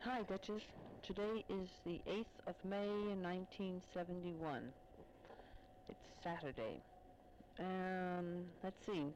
Hi, Duchess. Today is the 8th of May, 1971. It's Saturday. Let's see.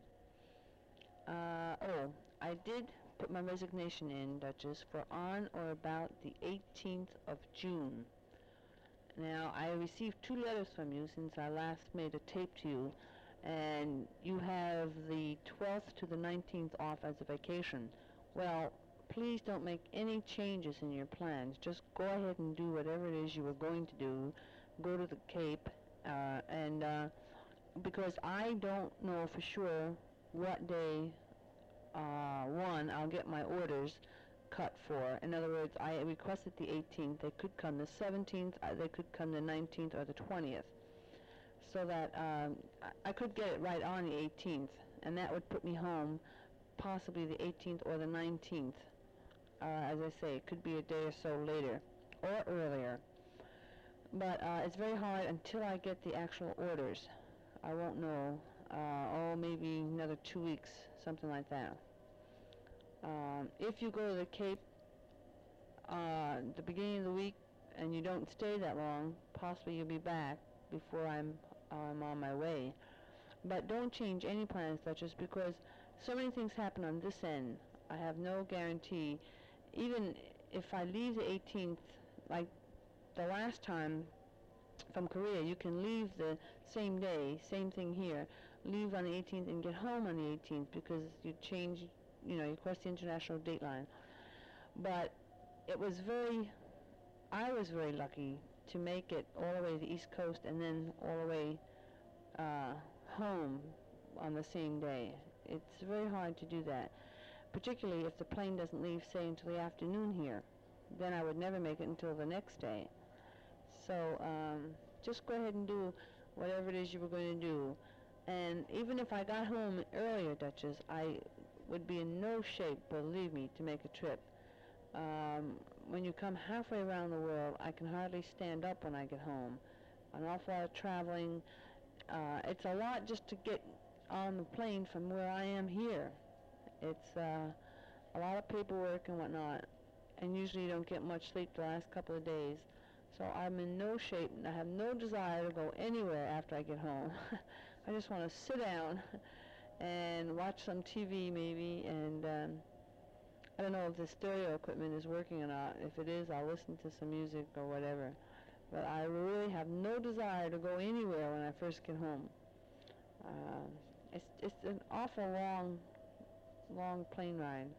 I did put my resignation in, Duchess, for on or about the 18th of June. Now, I received 2 letters from you since I last made a tape to you, and you have the 12th to the 19th off as a vacation. Well, please don't make any changes in your plans. Just go ahead and do whatever it is you were going to do. Go to the Cape, because I don't know for sure what day, I'll get my orders cut for. In other words, I requested the 18th. They could come the 17th, they could come the 19th or the 20th. So that I could get it right on the 18th, and that would put me home possibly the 18th or the 19th. As I say, it could be a day or so later or earlier. But it's very hard until I get the actual orders. I won't know. Maybe another 2 weeks, something like that. If you go to the Cape the beginning of the week and you don't stay that long, possibly you'll be back before I'm on my way. But don't change any plans, Duchess, because so many things happen on this end. I have no guarantee. Even if I leave the 18th, like the last time from Korea, you can leave the same day, same thing here, leave on the 18th and get home on the 18th because you change, you cross the international date line. But I was very lucky to make it all the way to the East Coast and then all the way home on the same day. It's very hard to do that, particularly if the plane doesn't leave, say, until the afternoon here. Then I would never make it until the next day. So just go ahead and do whatever it is you were going to do. And even if I got home earlier, Duchess, I would be in no shape, believe me, to make a trip. When you come halfway around the world, I can hardly stand up when I get home. An awful lot of traveling. It's a lot just to get on the plane from where I am here. It's a lot of paperwork and whatnot, and usually you don't get much sleep the last couple of days. So I'm in no shape, and I have no desire to go anywhere after I get home. I just want to sit down and watch some TV maybe, and I don't know if the stereo equipment is working or not. If it is, I'll listen to some music or whatever. But I really have no desire to go anywhere when I first get home. It's an awful long plane ride.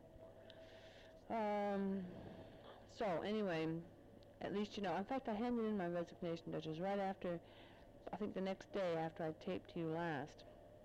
So anyway, at least you know. In fact, I handed in my resignation, which was right after, I think the next day after I taped to you last.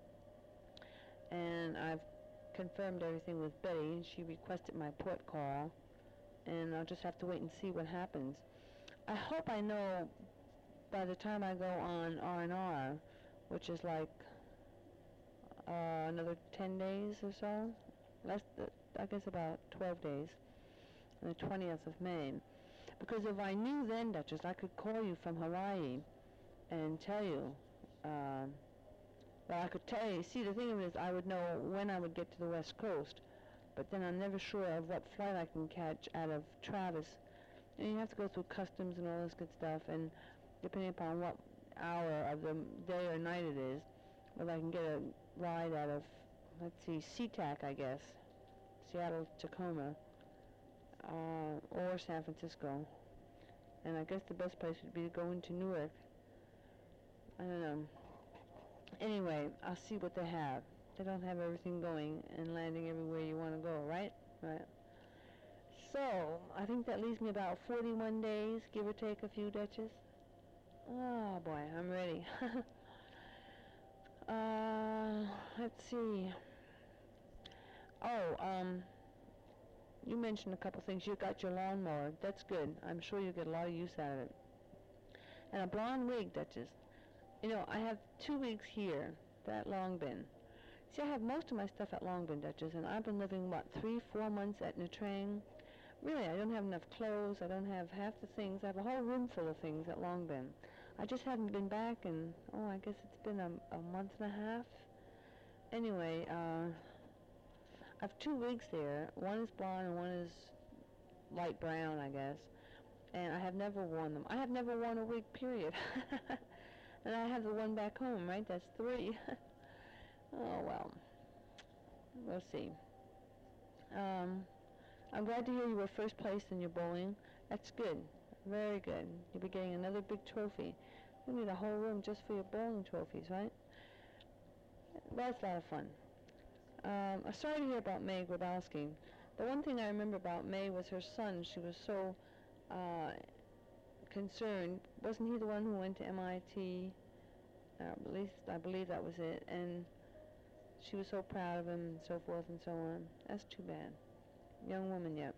And I've confirmed everything with Betty, and she requested my port call, and I'll just have to wait and see what happens. I hope I know by the time I go on R&R, which is like another 10 days or so, I guess about 12 days, on the 20th of May. Because if I knew then, Duchess, I could call you from Hawaii and tell you. Well, I could tell you. See, the thing is, I would know when I would get to the West Coast, but then I'm never sure of what flight I can catch out of Travis. And you have to go through customs and all this good stuff, and depending upon what hour of the day or night it is, whether I can get a ride out of, let's see, SeaTac, I guess, Seattle, Tacoma, or San Francisco. And I guess the best place would be to go into Newark. I don't know. Anyway, I'll see what they have. They don't have everything going and landing everywhere you want to go, right? Right. So, I think that leaves me about 41 days, give or take a few, Duchess. Oh, boy, I'm ready. Let's see. You mentioned a couple things. You got your lawnmower. That's good. I'm sure you get a lot of use out of it. And a blonde wig, Duchess. You know, I have 2 weeks here at Longben. See, I have most of my stuff at Longben, Duchess, and I've been living, 3-4 months at Nha Trang. Really, I don't have enough clothes. I don't have half the things. I have a whole room full of things at Longben. I just haven't been back in, I guess it's been a month and a half. Anyway, I have 2 wigs there. One is blonde and one is light brown, I guess. And I have never worn them. I have never worn a wig, period. And I have the one back home, right? That's 3. Oh, well. We'll see. I'm glad to hear you were first place in your bowling. That's good. Very good. You'll be getting another big trophy. We need a whole room just for your bowling trophies, right? That's a lot of fun. I'm sorry to hear about May Grabowski. The one thing I remember about May was her son. She was so concerned. Wasn't he the one who went to MIT? At least I believe that was it. And she was so proud of him and so forth and so on. That's too bad. Young woman yet.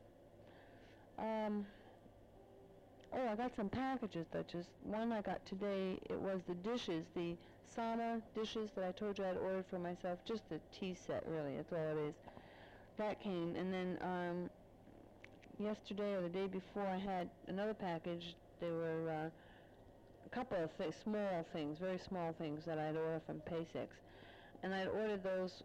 Oh, I got some packages, Duchess. One I got today, it was the dishes, the Sama dishes that I told you I'd ordered for myself. Just a tea set, really. That's all it is. That came, and then yesterday or the day before I had another package. There were a couple of small things, very small things that I'd ordered from Paysix. And I'd ordered those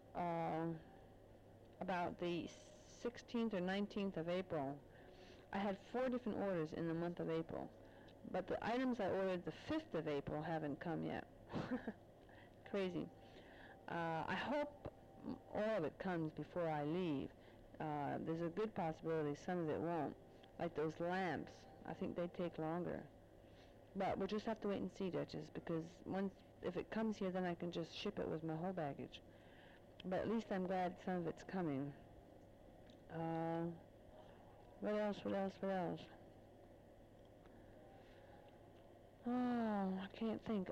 about the 16th or 19th of April. I had 4 different orders in the month of April, but the items I ordered the 5th of April haven't come yet. Crazy. I hope all of it comes before I leave. There's a good possibility some of it won't. Like those lamps, I think they take longer. But we'll just have to wait and see, Duchess, because if it comes here, then I can just ship it with my whole baggage. But at least I'm glad some of it's coming. What else? Oh, I can't think.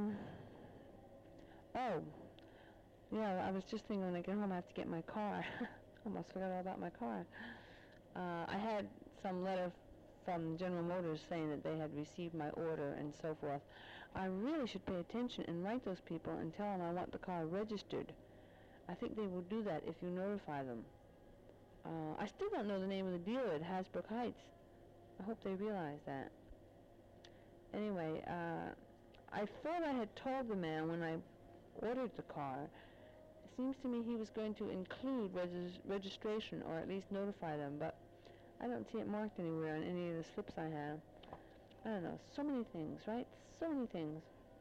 Oh, yeah, I was just thinking when I get home I have to get my car. Almost forgot all about my car. I had some letter from General Motors saying that they had received my order and so forth. I really should pay attention and write those people and tell them I want the car registered. I think they will do that if you notify them. I still don't know the name of the dealer at Hasbrook Heights. I hope they realize that. Anyway, I thought I had told the man when I ordered the car. It seems to me he was going to include registration, or at least notify them, but I don't see it marked anywhere on any of the slips I have. I don't know, so many things, right? So many things.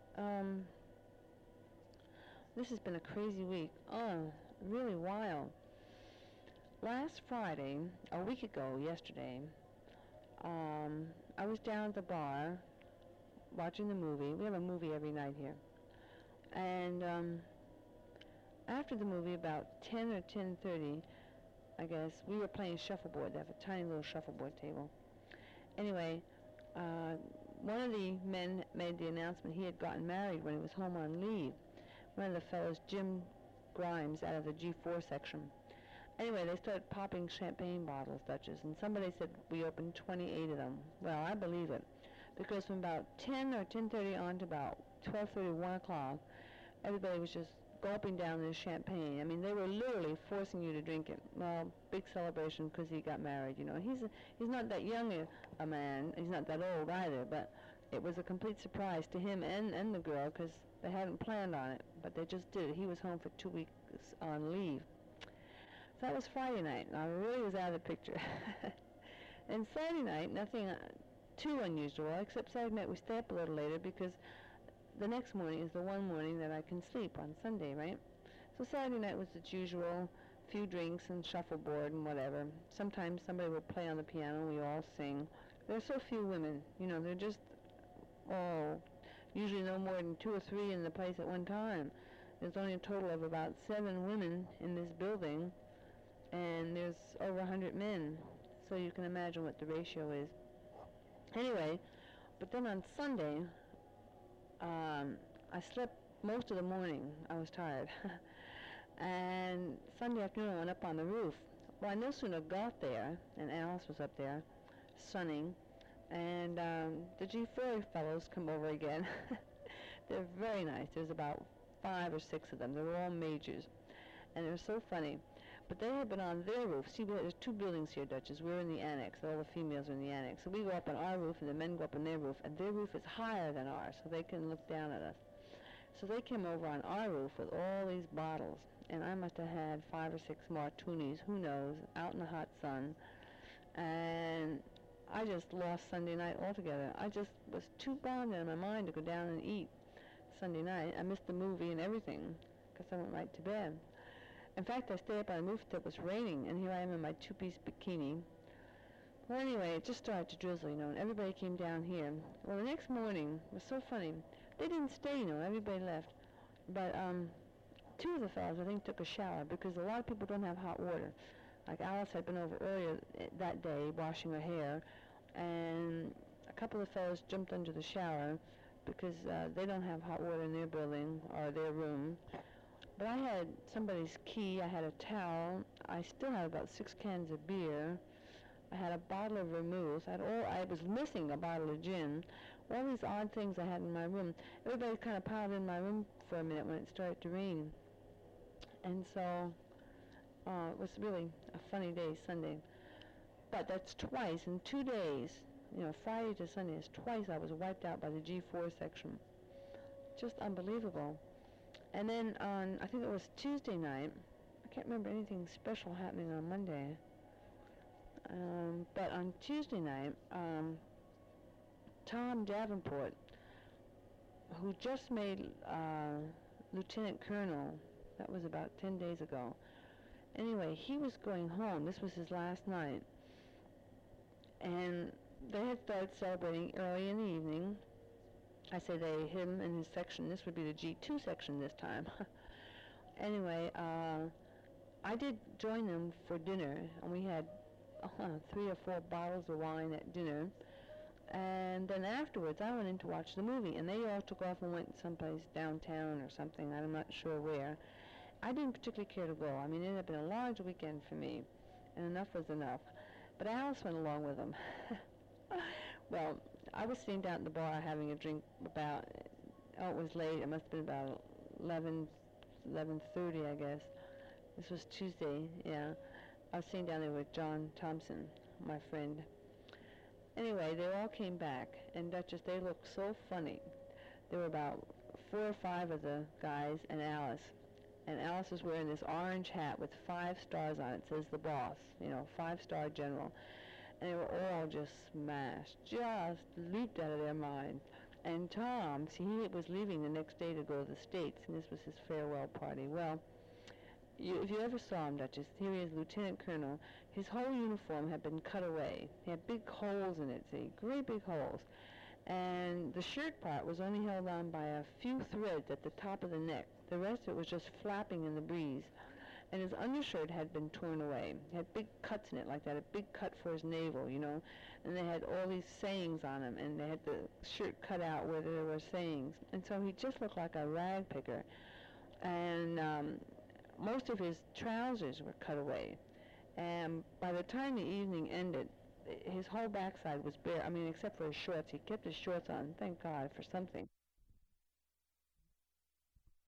This has been a crazy week. Oh, really wild. Last Friday, a week ago yesterday, I was down at the bar watching the movie. We have a movie every night here. And after the movie, about 10 or 10:30, I guess, we were playing shuffleboard. They have a tiny little shuffleboard table. Anyway, one of the men made the announcement he had gotten married when he was home on leave. One of the fellows, Jim Grimes, out of the G4 section. Anyway, they started popping champagne bottles, Duchess, and somebody said we opened 28 of them. Well, I believe it, because from about 10 or 10:30 on to about 12:30, 1 o'clock, everybody was just gulping down this champagne. I mean, they were literally forcing you to drink it. Well, big celebration because he got married, you know. He's not that young a man. He's not that old either, but it was a complete surprise to him and the girl because they hadn't planned on it, but they just did it. He was home for 2 weeks on leave. So that was Friday night, and I really was out of the picture. And Saturday night, nothing too unusual, except Saturday night we stay up a little later because the next morning is the one morning that I can sleep on Sunday, right? So Saturday night was its usual, few drinks and shuffleboard and whatever. Sometimes somebody will play on the piano, we all sing. There are so few women, you know, they're just, usually no more than 2 or 3 in the place at one time. There's only a total of about 7 women in this building, and there's over 100 men, so you can imagine what the ratio is. Anyway, but then on Sunday, I slept most of the morning. I was tired. And Sunday afternoon I went up on the roof. Well, I no sooner got there, and Alice was up there, sunning, and the G4 fellows come over again. They're very nice. There's about 5 or 6 of them. They were all majors, and they're so funny. But they had been on their roof. See, there's 2 buildings here, Duchess. We're in the annex. All the females are in the annex. So we go up on our roof, and the men go up on their roof, and their roof is higher than ours, so they can look down at us. So they came over on our roof with all these bottles, and I must have had 5 or 6 martinis, who knows, out in the hot sun. and I just lost Sunday night altogether. I just was too bound in my mind to go down and eat Sunday night. I missed the movie and everything because I went right to bed. In fact, I stayed up on the roof until it was raining, and here I am in my two-piece bikini. Well, anyway, it just started to drizzle, and everybody came down here. Well, the next morning was so funny. They didn't stay, everybody left. But two of the fellows, I think, took a shower because a lot of people don't have hot water. Like Alice had been over earlier that day washing her hair, and a couple of fellows jumped under the shower because they don't have hot water in their building or their room. But I had somebody's key, I had a towel, I still had about 6 cans of beer, I had a bottle of vermouth, I was missing a bottle of gin, all these odd things I had in my room. Everybody kind of piled in my room for a minute when it started to rain. And so it was really a funny day, Sunday. But that's twice in 2 days, Friday to Sunday is twice I was wiped out by the G4 section. Just unbelievable. And then on, I think it was Tuesday night, I can't remember anything special happening on Monday, but on Tuesday night, Tom Davenport, who just made Lieutenant Colonel, that was about 10 days ago. Anyway, he was going home. This was his last night. And they had started celebrating early in the evening. I say they, him and his section. This would be the G2 section this time. Anyway, I did join them for dinner, and we had 3 or 4 bottles of wine at dinner. And then afterwards, I went in to watch the movie, and they all took off and went someplace downtown or something. I'm not sure where. I didn't particularly care to go. I mean, it ended up being a large weekend for me, and enough was enough. But Alice went along with them. Well, I was sitting down at the bar having a drink about, it was late. It must have been about 11:30, I guess. This was Tuesday, yeah. I was sitting down there with John Thompson, my friend. Anyway, they all came back, and Duchess, they looked so funny. There were about 4 or 5 of the guys and Alice. And Alice was wearing this orange hat with 5 stars on it. It says the boss, 5-star general. And they were all just smashed, just leaped out of their mind. And Tom, see, he was leaving the next day to go to the States, and this was his farewell party. Well, if you ever saw him, Duchess, here he is, Lieutenant Colonel. His whole uniform had been cut away. He had big holes in it, see, great big holes. And the shirt part was only held on by a few threads at the top of the neck. The rest of it was just flapping in the breeze. And his undershirt had been torn away. He had big cuts in it like that, a big cut for his navel, And they had all these sayings on him, and they had the shirt cut out where there were sayings. And so he just looked like a rag picker. And most of his trousers were cut away. And by the time the evening ended, his whole backside was bare. I mean, except for his shorts. He kept his shorts on, thank God, for something.